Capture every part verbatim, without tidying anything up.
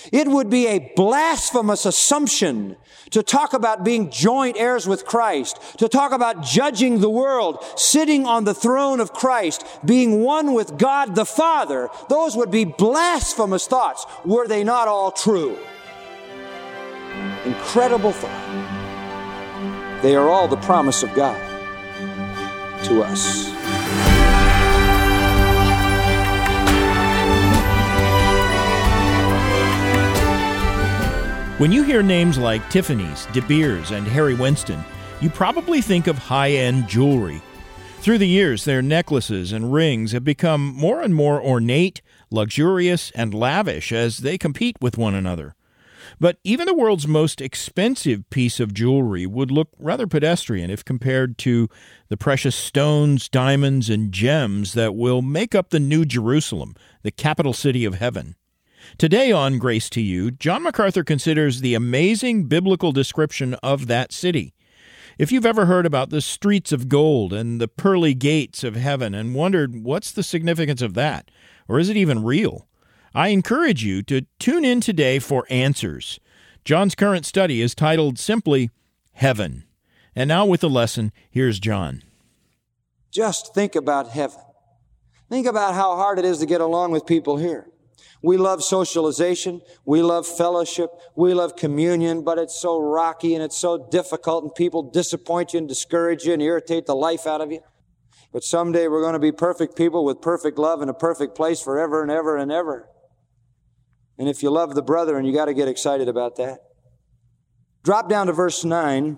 It would be a blasphemous assumption to talk about being joint heirs with Christ, to talk about judging the world, sitting on the throne of Christ, being one with God the Father. Those would be blasphemous thoughts, were they not all true. Incredible thought. They are all the promise of God to us. When you hear names like Tiffany's, De Beers, and Harry Winston, you probably think of high-end jewelry. Through the years, their necklaces and rings have become more and more ornate, luxurious, and lavish as they compete with one another. But even the world's most expensive piece of jewelry would look rather pedestrian if compared to the precious stones, diamonds, and gems that will make up the New Jerusalem, the capital city of heaven. Today on Grace to You, John MacArthur considers the amazing biblical description of that city. If you've ever heard about the streets of gold and the pearly gates of heaven and wondered what's the significance of that, or is it even real, I encourage you to tune in today for answers. John's current study is titled simply Heaven. And now with the lesson, here's John. Just think about heaven. Think about how hard it is to get along with people here. We love socialization, we love fellowship, we love communion, but it's so rocky and it's so difficult and people disappoint you and discourage you and irritate the life out of you. But someday we're going to be perfect people with perfect love in a perfect place forever and ever and ever. And if you love the brethren, you got to get excited about that. Drop down to verse nine.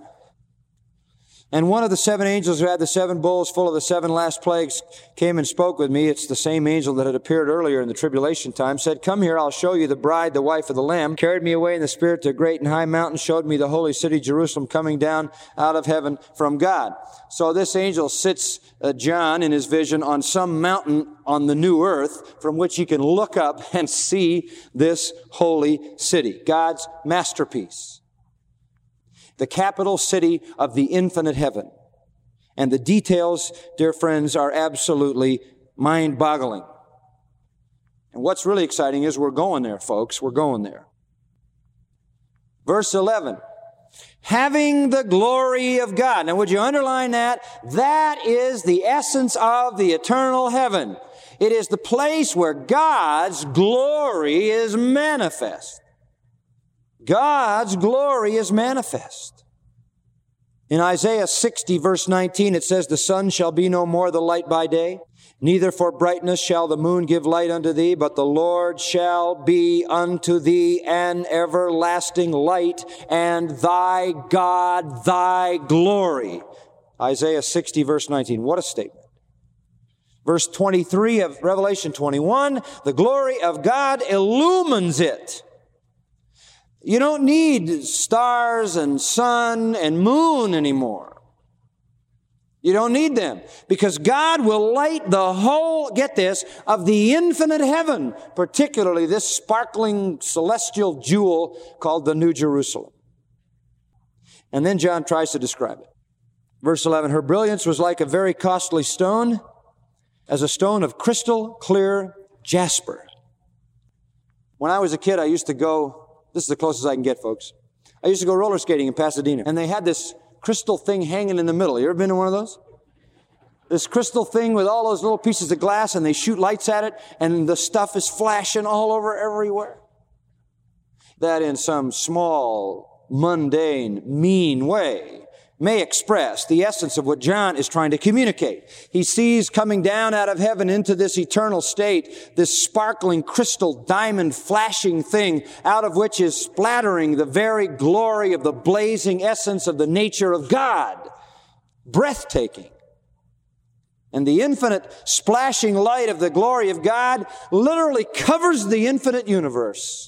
And one of the seven angels who had the seven bowls full of the seven last plagues came and spoke with me. It's the same angel that had appeared earlier in the tribulation time. Said, "Come here, I'll show you the bride, the wife of the Lamb." Carried me away in the Spirit to a great and high mountain, showed me the holy city, Jerusalem, coming down out of heaven from God. So this angel sits uh, John in his vision on some mountain on the new earth from which he can look up and see this holy city, God's masterpiece. The capital city of the infinite heaven. And the details, dear friends, are absolutely mind-boggling. And what's really exciting is we're going there, folks. We're going there. Verse eleven. Having the glory of God. Now, would you underline that? That is the essence of the eternal heaven. It is the place where God's glory is manifest. God's glory is manifest. In Isaiah sixty, verse nineteen, it says, "The sun shall be no more the light by day, neither for brightness shall the moon give light unto thee, but the Lord shall be unto thee an everlasting light, and thy God thy glory." Isaiah sixty, verse nineteen. What a statement. Verse twenty-three of Revelation twenty-one, the glory of God illumines it. You don't need stars and sun and moon anymore. You don't need them because God will light the whole, get this, of the infinite heaven, particularly this sparkling celestial jewel called the New Jerusalem. And then John tries to describe it. Verse eleven, "Her brilliance was like a very costly stone, as a stone of crystal clear jasper." When I was a kid, I used to go, this is the closest I can get, folks. I used to go roller skating in Pasadena, and they had this crystal thing hanging in the middle. You ever been to one of those? This crystal thing with all those little pieces of glass, and they shoot lights at it, and the stuff is flashing all over everywhere. That in some small, mundane, mean way may express the essence of what John is trying to communicate. He sees coming down out of heaven into this eternal state, this sparkling crystal diamond flashing thing out of which is splattering the very glory of the blazing essence of the nature of God. Breathtaking. And the infinite splashing light of the glory of God literally covers the infinite universe.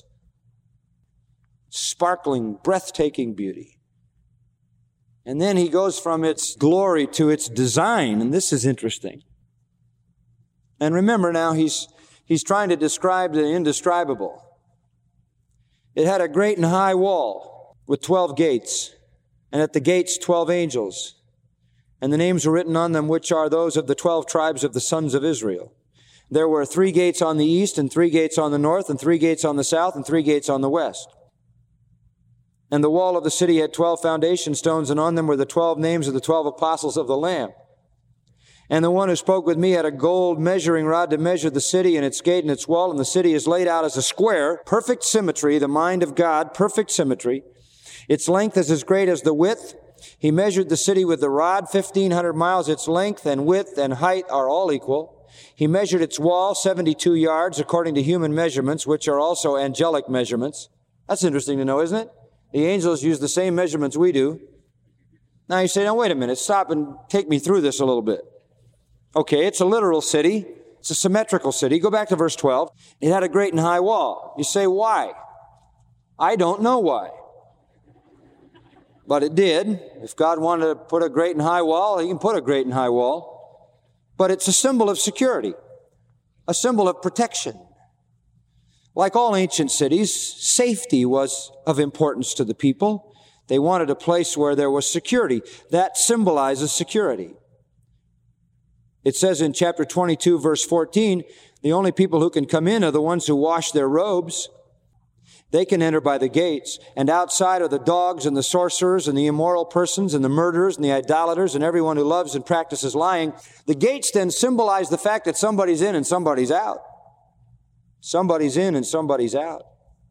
Sparkling, breathtaking beauty. And then he goes from its glory to its design, and this is interesting. And remember now, he's, he's trying to describe the indescribable. It had a great and high wall with twelve gates, and at the gates twelve angels. And the names were written on them, which are those of the twelve tribes of the sons of Israel. There were three gates on the east, and three gates on the north, and three gates on the south, and three gates on the west. And the wall of the city had twelve foundation stones, and on them were the twelve names of the twelve apostles of the Lamb. And the one who spoke with me had a gold measuring rod to measure the city and its gate and its wall, and the city is laid out as a square, perfect symmetry, the mind of God, perfect symmetry. Its length is as great as the width. He measured the city with the rod, fifteen hundred miles. Its length and width and height are all equal. He measured its wall, seventy-two yards, according to human measurements, which are also angelic measurements. That's interesting to know, isn't it? The angels use the same measurements we do. Now you say, now wait a minute, stop and take me through this a little bit. Okay, it's a literal city. It's a symmetrical city. Go back to verse twelve. It had a great and high wall. You say, why? I don't know why. But it did. If God wanted to put a great and high wall, He can put a great and high wall. But it's a symbol of security, a symbol of protection. Like all ancient cities, safety was of importance to the people. They wanted a place where there was security. That symbolizes security. It says in chapter twenty-two, verse fourteen, the only people who can come in are the ones who wash their robes. They can enter by the gates, and outside are the dogs and the sorcerers and the immoral persons and the murderers and the idolaters and everyone who loves and practices lying. The gates then symbolize the fact that somebody's in and somebody's out. Somebody's in and somebody's out.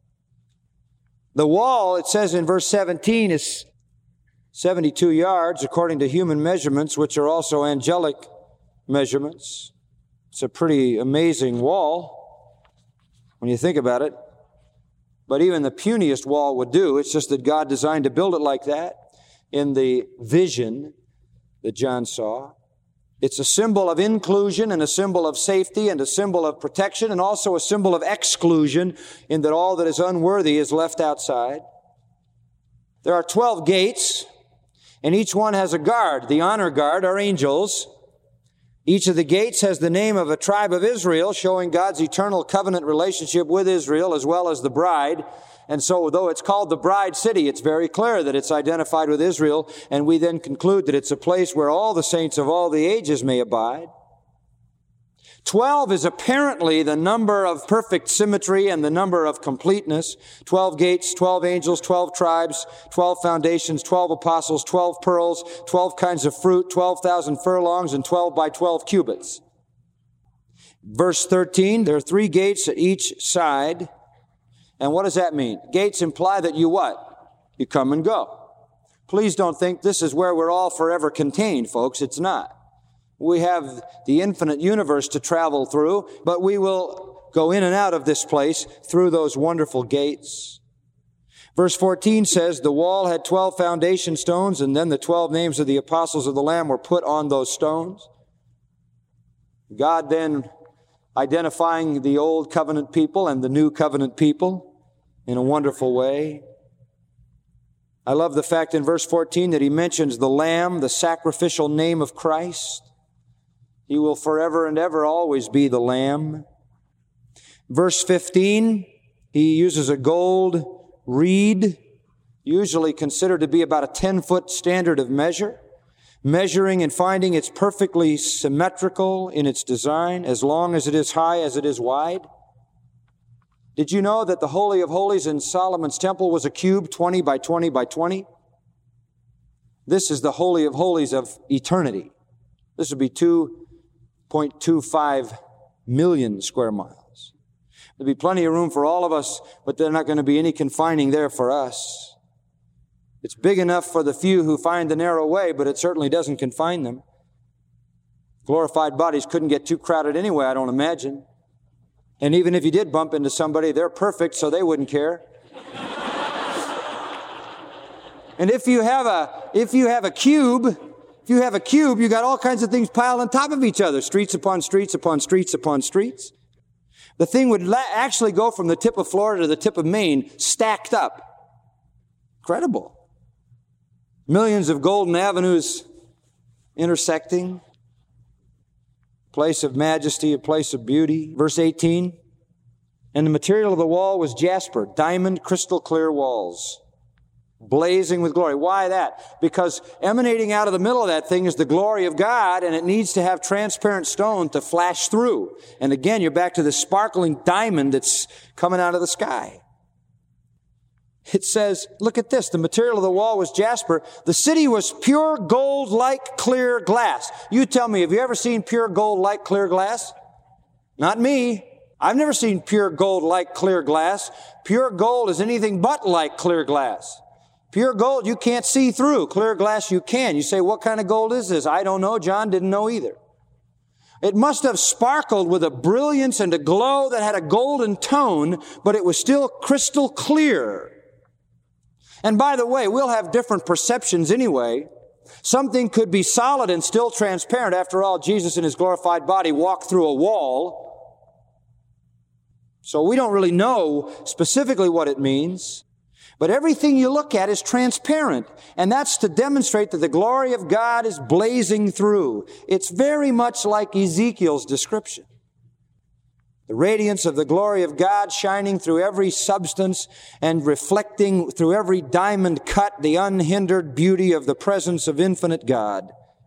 The wall, it says in verse seventeen, is seventy-two yards according to human measurements, which are also angelic measurements. It's a pretty amazing wall when you think about it. But even the puniest wall would do. It's just that God designed to build it like that in the vision that John saw. It's a symbol of inclusion and a symbol of safety and a symbol of protection and also a symbol of exclusion in that all that is unworthy is left outside. There are twelve gates, and each one has a guard. The honor guard are angels. Each of the gates has the name of a tribe of Israel, showing God's eternal covenant relationship with Israel as well as the bride. And so, though it's called the bride city, it's very clear that it's identified with Israel, and we then conclude that it's a place where all the saints of all the ages may abide. Twelve is apparently the number of perfect symmetry and the number of completeness. Twelve gates, twelve angels, twelve tribes, twelve foundations, twelve apostles, twelve pearls, twelve kinds of fruit, twelve thousand furlongs, and twelve by twelve cubits. Verse thirteen, there are three gates at each side. And what does that mean? Gates imply that you what? You come and go. Please don't think this is where we're all forever contained, folks. It's not. We have the infinite universe to travel through, but we will go in and out of this place through those wonderful gates. Verse fourteen says, the wall had twelve foundation stones, and then the twelve names of the apostles of the Lamb were put on those stones. God then identifying the old covenant people and the new covenant people in a wonderful way. I love the fact in verse fourteen that he mentions the Lamb, the sacrificial name of Christ. He will forever and ever always be the Lamb. Verse fifteen, he uses a gold reed, usually considered to be about a ten-foot standard of measure, measuring and finding it's perfectly symmetrical in its design, as long as it is high as it is wide. Did you know that the Holy of Holies in Solomon's temple was a cube, twenty by twenty by twenty? This is the Holy of Holies of eternity. This would be two point two five million square miles. There'd be plenty of room for all of us, but there's not going to be any confining there for us. It's big enough for the few who find the narrow way, but it certainly doesn't confine them. Glorified bodies couldn't get too crowded anyway, I don't imagine. And even if you did bump into somebody, they're perfect, so they wouldn't care. And if you have a, if you have a cube, if you have a cube, you got all kinds of things piled on top of each other, streets upon streets upon streets upon streets. The thing would la- actually go from the tip of Florida to the tip of Maine, stacked up. Incredible. Millions of golden avenues intersecting. Place of majesty, a place of beauty. Verse eighteen, and the material of the wall was jasper, diamond, crystal clear walls. Blazing with glory. Why that? Because emanating out of the middle of that thing is the glory of God, and it needs to have transparent stone to flash through. And again, you're back to the sparkling diamond that's coming out of the sky. It says, look at this, the material of the wall was jasper. The city was pure gold like clear glass. You tell me, have you ever seen pure gold like clear glass? Not me. I've never seen pure gold like clear glass. Pure gold is anything but like clear glass. Pure gold you can't see through. Clear glass you can. You say, what kind of gold is this? I don't know. John didn't know either. It must have sparkled with a brilliance and a glow that had a golden tone, but it was still crystal clear. And by the way, we'll have different perceptions anyway. Something could be solid and still transparent. After all, Jesus in his glorified body walked through a wall. So we don't really know specifically what it means. But everything you look at is transparent. And that's to demonstrate that the glory of God is blazing through. It's very much like Ezekiel's description. The radiance of the glory of God shining through every substance and reflecting through every diamond cut the unhindered beauty of the presence of infinite God.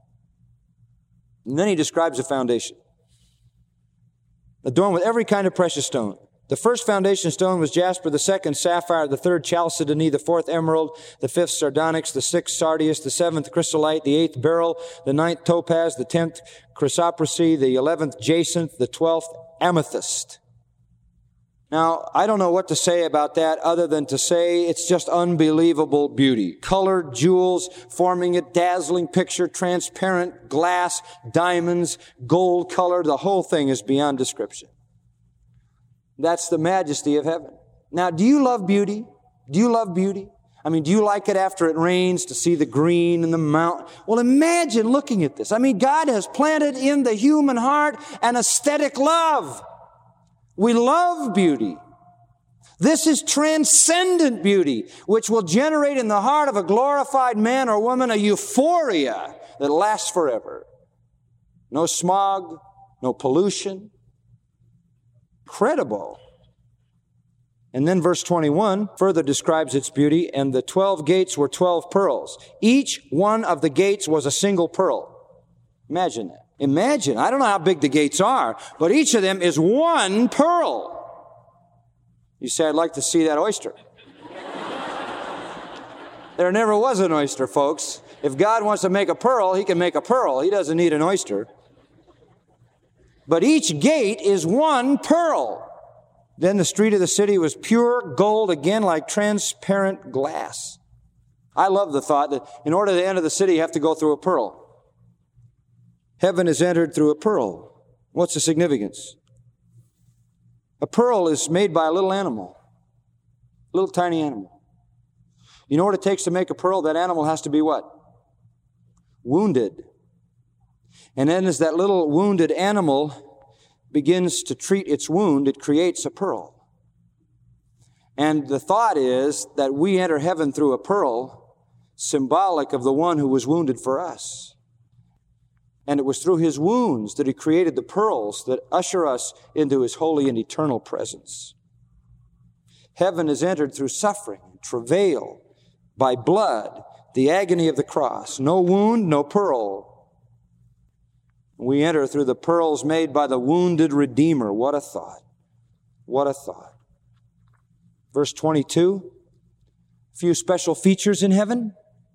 And then he describes a foundation, adorned with every kind of precious stone. The first foundation stone was jasper, the second sapphire, the third chalcedony, the fourth emerald, the fifth sardonyx, the sixth sardius, the seventh chrysolite, the eighth beryl, the ninth topaz, the tenth chrysoprase, the eleventh jacinth, the twelfth amethyst. Now, I don't know what to say about that other than to say it's just unbelievable beauty. Colored jewels forming a dazzling picture, transparent glass, diamonds, gold color. The whole thing is beyond description. That's the majesty of heaven. Now, do you love beauty? Do you love beauty? I mean, do you like it after it rains to see the green and the mountain? Well, imagine looking at this. I mean, God has planted in the human heart an aesthetic love. We love beauty. This is transcendent beauty, which will generate in the heart of a glorified man or woman a euphoria that lasts forever. No smog, no pollution. Incredible. And then verse twenty-one further describes its beauty, and the twelve gates were twelve pearls. Each one of the gates was a single pearl. Imagine that. Imagine. I don't know how big the gates are, but each of them is one pearl. You say, I'd like to see that oyster. There never was an oyster, folks. If God wants to make a pearl, he can make a pearl. He doesn't need an oyster. But each gate is one pearl. Then the street of the city was pure gold, again like transparent glass. I love the thought that in order to enter the city, you have to go through a pearl. Heaven is entered through a pearl. What's the significance? A pearl is made by a little animal, a little tiny animal. You know what it takes to make a pearl? That animal has to be what? Wounded. And then as that little wounded animal begins to treat its wound, it creates a pearl. And the thought is that we enter heaven through a pearl, symbolic of the one who was wounded for us. And it was through his wounds that he created the pearls that usher us into his holy and eternal presence. Heaven is entered through suffering, travail, by blood, the agony of the cross. No wound, no pearl. We enter through the pearls made by the wounded Redeemer. What a thought. What a thought. Verse twenty-two, a few special features in heaven.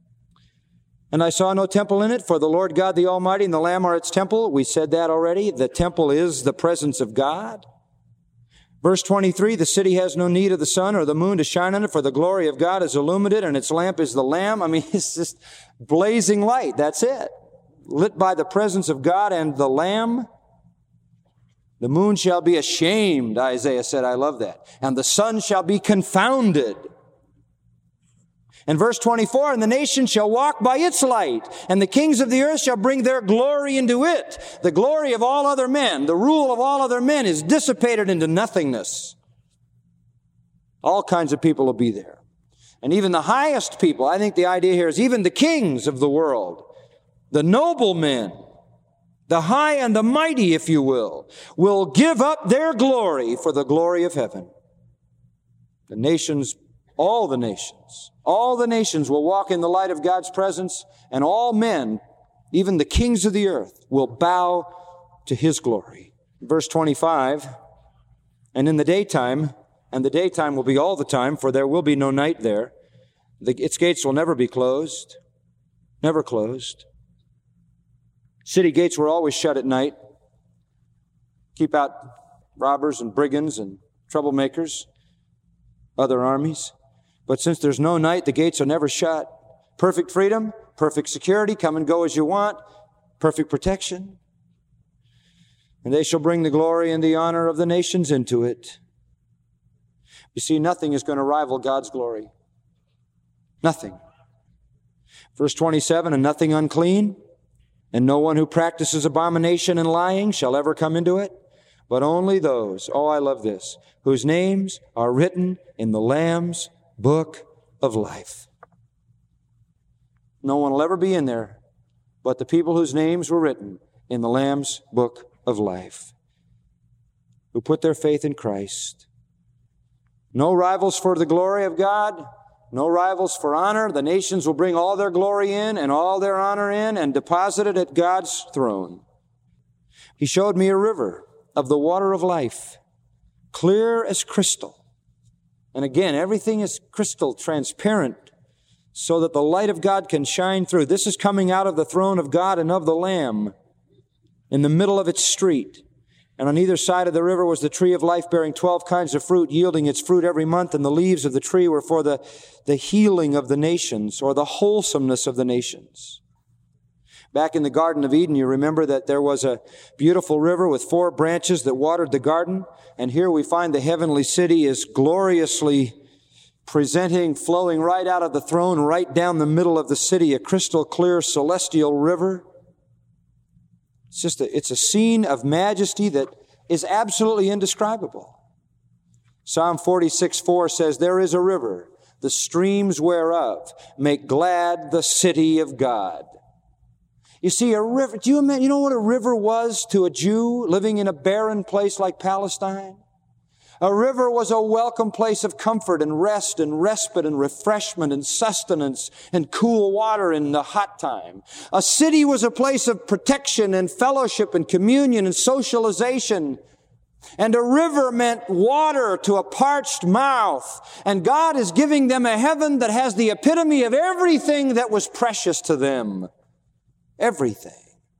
And I saw no temple in it, for the Lord God the Almighty and the Lamb are its temple. We said that already. The temple is the presence of God. Verse twenty-three, the city has no need of the sun or the moon to shine on it, for the glory of God is illuminated, and its lamp is the Lamb. I mean, it's just blazing light. That's it. Lit by the presence of God and the Lamb. The moon shall be ashamed, Isaiah said. I love that. And the sun shall be confounded. And verse twenty-four, and the nation shall walk by its light, and the kings of the earth shall bring their glory into it. The glory of all other men, the rule of all other men is dissipated into nothingness. All kinds of people will be there. And even the highest people, I think the idea here is even the kings of the world, the noblemen, the high and the mighty, if you will, will give up their glory for the glory of heaven. The nations All the nations, all the nations will walk in the light of God's presence, and all men, even the kings of the earth, will bow to His glory. Verse twenty-five, and in the daytime, and the daytime will be all the time, for there will be no night there, the, its gates will never be closed, never closed. City gates were always shut at night, keep out robbers and brigands and troublemakers, other armies. But since there's no night, the gates are never shut. Perfect freedom, perfect security, come and go as you want, perfect protection. And they shall bring the glory and the honor of the nations into it. You see, nothing is going to rival God's glory. Nothing. Verse twenty-seven, and nothing unclean, and no one who practices abomination and lying shall ever come into it, but only those, oh, I love this, whose names are written in the Lamb's book of life. No one will ever be in there but the people whose names were written in the Lamb's book of life, who put their faith in Christ. No rivals for the glory of God, no rivals for honor. The nations will bring all their glory in and all their honor in and deposit it at God's throne. He showed me a river of the water of life, clear as crystal. And again, everything is crystal transparent so that the light of God can shine through. This is coming out of the throne of God and of the Lamb in the middle of its street. And on either side of the river was the tree of life, bearing twelve kinds of fruit, yielding its fruit every month. And the leaves of the tree were for the, the healing of the nations, or the wholesomeness of the nations. Back in the Garden of Eden, you remember that there was a beautiful river with four branches that watered the garden. And here we find the heavenly city is gloriously presenting, flowing right out of the throne, right down the middle of the city, a crystal clear celestial river. It's just a, it's a scene of majesty that is absolutely indescribable. Psalm forty-six four says, there is a river, the streams whereof make glad the city of God. You see, a river, do you imagine, you know what a river was to a Jew living in a barren place like Palestine? A river was a welcome place of comfort and rest and respite and refreshment and sustenance and cool water in the hot time. A city was a place of protection and fellowship and communion and socialization. And a river meant water to a parched mouth. And God is giving them a heaven that has the epitome of everything that was precious to them. Everything.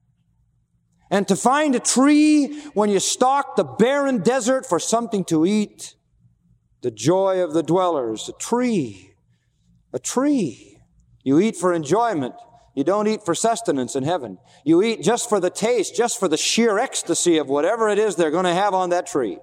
And to find a tree when you stalk the barren desert for something to eat, the joy of the dwellers, a tree, a tree. You eat for enjoyment. You don't eat for sustenance in heaven. You eat just for the taste, just for the sheer ecstasy of whatever it is they're going to have on that tree.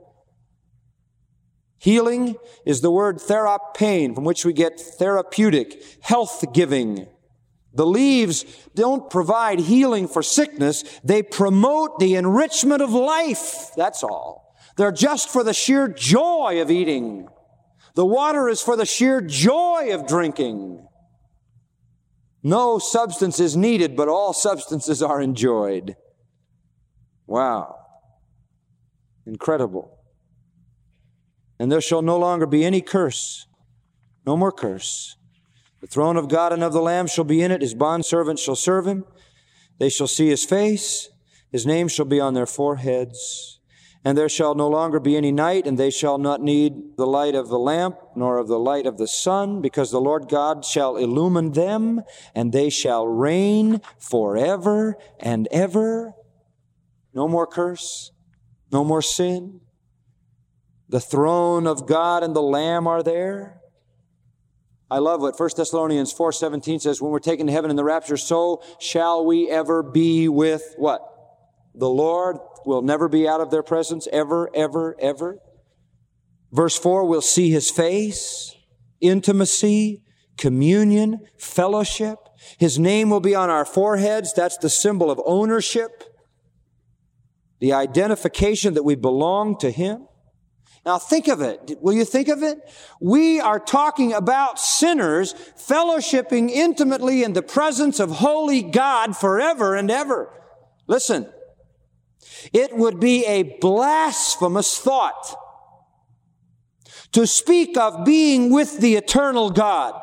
Healing is the word therapein, from which we get therapeutic, health-giving. The leaves don't provide healing for sickness. They promote the enrichment of life. That's all. They're just for the sheer joy of eating. The water is for the sheer joy of drinking. No substance is needed, but all substances are enjoyed. Wow. Incredible. And there shall no longer be any curse. No more curse. The throne of God and of the Lamb shall be in it. His bondservants shall serve him. They shall see his face. His name shall be on their foreheads. And there shall no longer be any night, and they shall not need the light of the lamp, nor of the light of the sun, because the Lord God shall illumine them, and they shall reign forever and ever. No more curse. No more sin. The throne of God and the Lamb are there. I love what First Thessalonians four seventeen says, when we're taken to heaven in the rapture, so shall we ever be with what? The Lord. Will never be out of their presence, ever, ever, ever. Verse four, we'll see his face, intimacy, communion, fellowship. His name will be on our foreheads. That's the symbol of ownership, the identification that we belong to him. Now think of it. Will you think of it? We are talking about sinners fellowshipping intimately in the presence of holy God forever and ever. Listen, it would be a blasphemous thought to speak of being with the eternal God.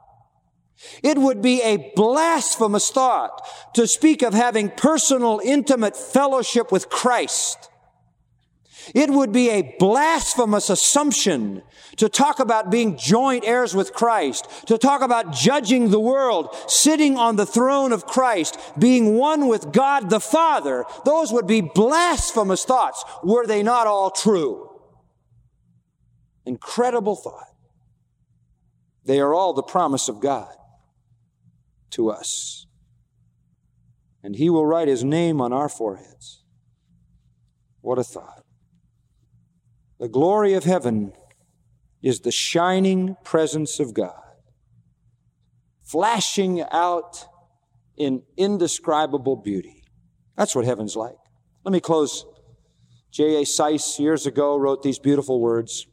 It would be a blasphemous thought to speak of having personal, intimate fellowship with Christ. It would be a blasphemous assumption to talk about being joint heirs with Christ, to talk about judging the world, sitting on the throne of Christ, being one with God the Father. Those would be blasphemous thoughts, were they not all true. Incredible thought. They are all the promise of God to us. And He will write His name on our foreheads. What a thought. The glory of heaven is the shining presence of God, flashing out in indescribable beauty. That's what heaven's like. Let me close. J A Seiss years ago wrote these beautiful words.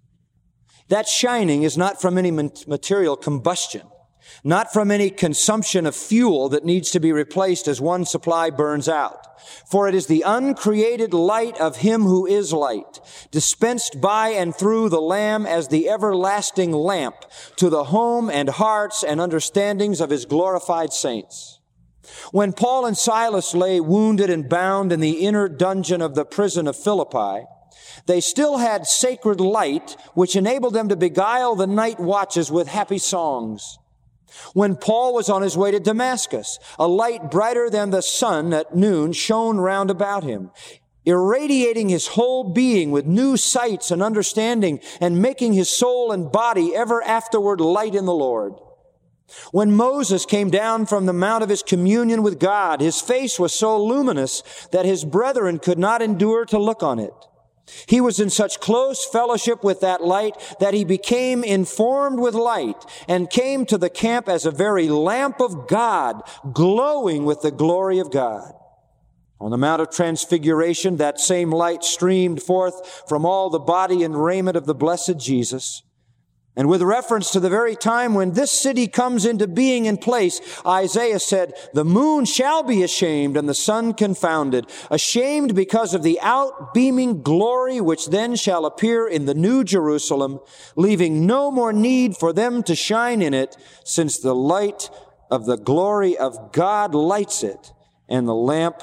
That shining is not from any material combustion, not from any consumption of fuel that needs to be replaced as one supply burns out. For it is the uncreated light of Him who is light, dispensed by and through the Lamb as the everlasting lamp to the home and hearts and understandings of His glorified saints. When Paul and Silas lay wounded and bound in the inner dungeon of the prison of Philippi, they still had sacred light which enabled them to beguile the night watches with happy songs. When Paul was on his way to Damascus, a light brighter than the sun at noon shone round about him, irradiating his whole being with new sights and understanding and making his soul and body ever afterward light in the Lord. When Moses came down from the mount of his communion with God, his face was so luminous that his brethren could not endure to look on it. He was in such close fellowship with that light that he became informed with light and came to the camp as a very lamp of God, glowing with the glory of God. On the Mount of Transfiguration, that same light streamed forth from all the body and raiment of the blessed Jesus. And with reference to the very time when this city comes into being in place, Isaiah said, the moon shall be ashamed and the sun confounded, ashamed because of the outbeaming glory which then shall appear in the new Jerusalem, leaving no more need for them to shine in it, since the light of the glory of God lights it, and the lamp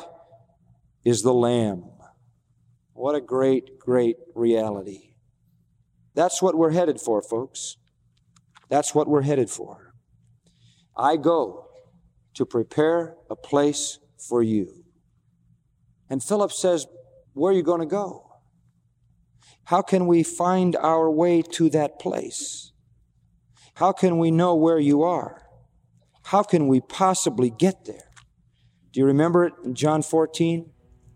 is the Lamb. What a great, great reality. That's what we're headed for, folks. That's what we're headed for. I go to prepare a place for you. And Philip says, where are you going to go? How can we find our way to that place? How can we know where you are? How can we possibly get there? Do you remember it in John fourteen?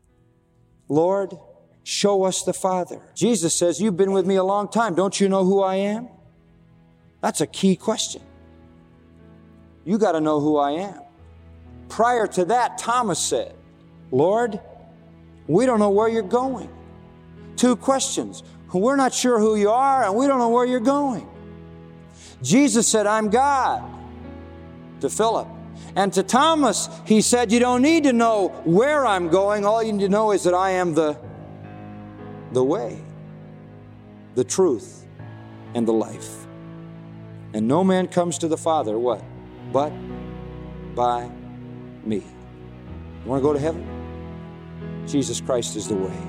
Lord, show us the Father. Jesus says, you've been with me a long time. Don't you know who I am? That's a key question. You got to know who I am. Prior to that, Thomas said, Lord, we don't know where you're going. Two questions. We're not sure who you are, and we don't know where you're going. Jesus said, I'm God, to Philip. And to Thomas, he said, you don't need to know where I'm going. All you need to know is that I am the the way, the truth, and the life. And no man comes to the Father, what? But by me. You want to go to heaven? Jesus Christ is the way.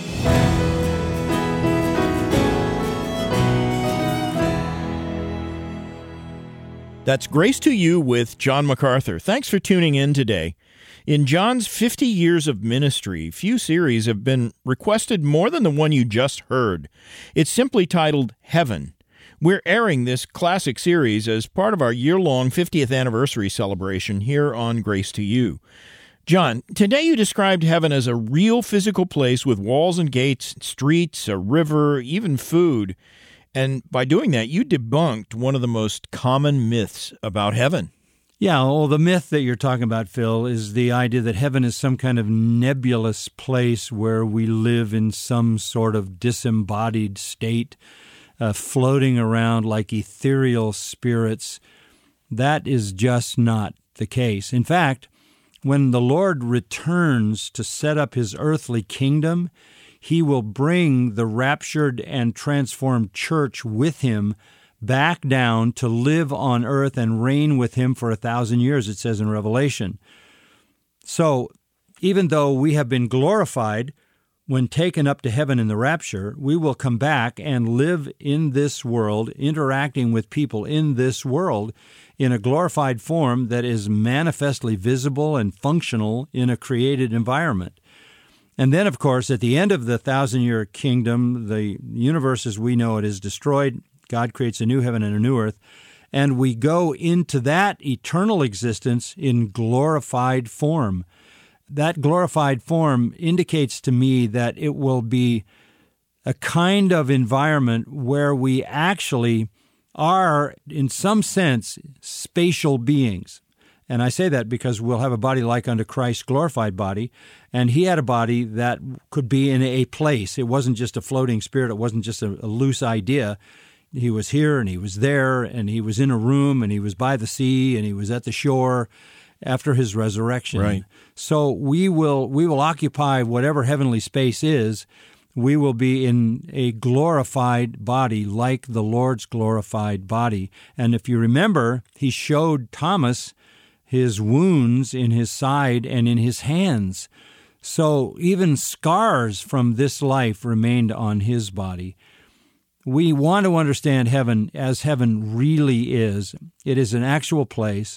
That's Grace to You with John MacArthur. Thanks for tuning in today. In John's fifty years of ministry, few series have been requested more than the one you just heard. It's simply titled Heaven. We're airing this classic series as part of our year-long fiftieth anniversary celebration here on Grace to You. John, today you described heaven as a real physical place with walls and gates, streets, a river, even food. And by doing that, you debunked one of the most common myths about heaven. Yeah, well, the myth that you're talking about, Phil, is the idea that heaven is some kind of nebulous place where we live in some sort of disembodied state, uh, floating around like ethereal spirits. That is just not the case. In fact, when the Lord returns to set up His earthly kingdom, he will bring the raptured and transformed church with him back down to live on earth and reign with him for a thousand years, it says in Revelation. So even though we have been glorified when taken up to heaven in the rapture, we will come back and live in this world, interacting with people in this world in a glorified form that is manifestly visible and functional in a created environment. And then, of course, at the end of the thousand-year kingdom, the universe as we know it is destroyed. God creates a new heaven and a new earth, and we go into that eternal existence in glorified form. That glorified form indicates to me that it will be a kind of environment where we actually are, in some sense, spatial beings. And I say that because we'll have a body like unto Christ's glorified body, and he had a body that could be in a place. It wasn't just a floating spirit. It wasn't just a, a loose idea. He was here, and he was there, and he was in a room, and he was by the sea, and he was at the shore after his resurrection. Right. So we will we will occupy whatever heavenly space is. We will be in a glorified body like the Lord's glorified body. And if you remember, he showed Thomas his wounds in his side and in his hands. So even scars from this life remained on his body. We want to understand heaven as heaven really is. It is an actual place.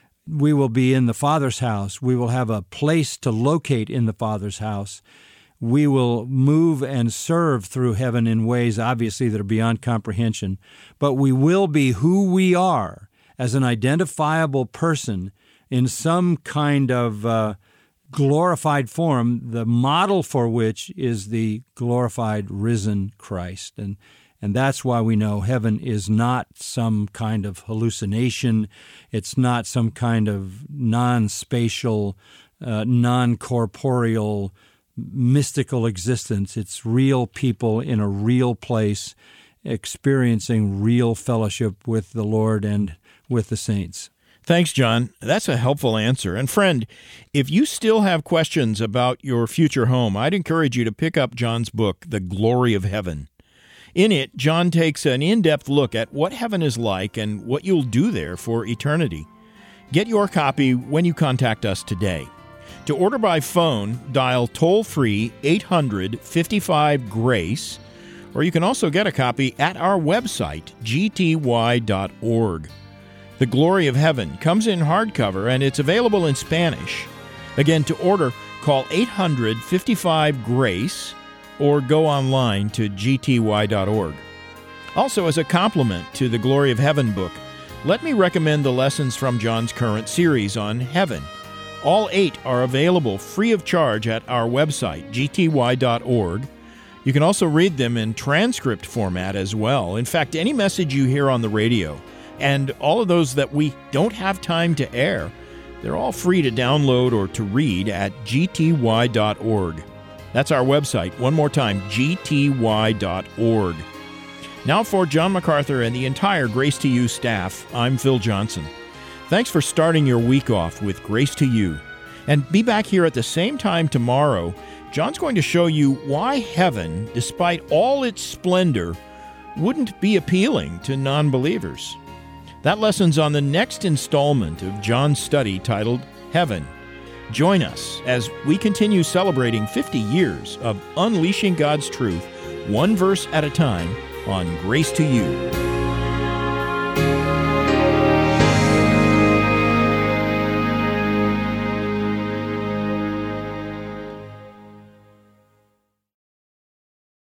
We will be in the Father's house. We will have a place to locate in the Father's house. We will move and serve through heaven in ways, obviously, that are beyond comprehension. But we will be who we are as an identifiable person in some kind of uh, glorified form, the model for which is the glorified risen Christ. And And that's why we know heaven is not some kind of hallucination. It's not some kind of non-spatial, uh, non-corporeal, mystical existence. It's real people in a real place experiencing real fellowship with the Lord and with the saints. Thanks, John. That's a helpful answer. And friend, if you still have questions about your future home, I'd encourage you to pick up John's book, The Glory of Heaven. In it, John takes an in-depth look at what heaven is like and what you'll do there for eternity. Get your copy when you contact us today. To order by phone, dial toll-free eight hundred, fifty-five, GRACE, or you can also get a copy at our website, g t y dot org. The Glory of Heaven comes in hardcover, and it's available in Spanish. Again, to order, call eight hundred, fifty-five, GRACE, or go online to g t y dot org. Also, as a complement to the Glory of Heaven book, let me recommend the lessons from John's current series on heaven. All eight are available free of charge at our website, g t y dot org. You can also read them in transcript format as well. In fact, any message you hear on the radio, and all of those that we don't have time to air, they're all free to download or to read at g t y dot org. That's our website. One more time, g t y dot org. Now for John MacArthur and the entire Grace to You staff, I'm Phil Johnson. Thanks for starting your week off with Grace to You. And be back here at the same time tomorrow. John's going to show you why heaven, despite all its splendor, wouldn't be appealing to non-believers. That lesson's on the next installment of John's study titled Heaven. Join us as we continue celebrating fifty years of unleashing God's truth, one verse at a time, on Grace to You.